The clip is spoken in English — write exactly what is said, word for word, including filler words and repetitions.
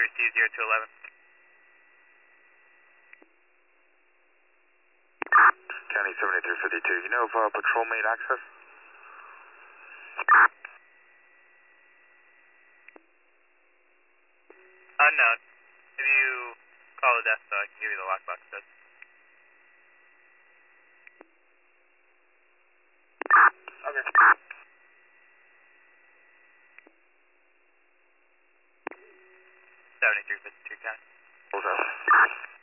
through C zero two eleven. County seventy-three fifty-two. You know of uh, patrol made access? Unknown. If you call the desk, I can give you the lockbox code. Okay. seventy-three fifty-two, County. What's up?